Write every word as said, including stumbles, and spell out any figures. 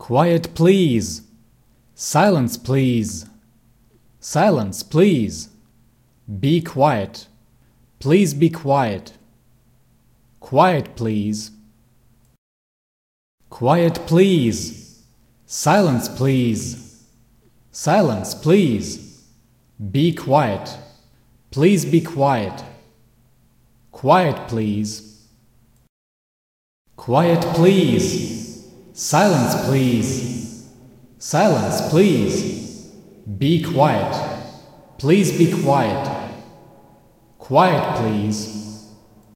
Quiet, please. Silence, please. Silence, please. Be quiet. Please be quiet. Quiet, please. Quiet, please. Silence, please. Silence, please. Be quiet. Please be quiet. Quiet, please. Quiet, please. Silence, please. Silence, please. Be quiet. Please be quiet. Quiet, please.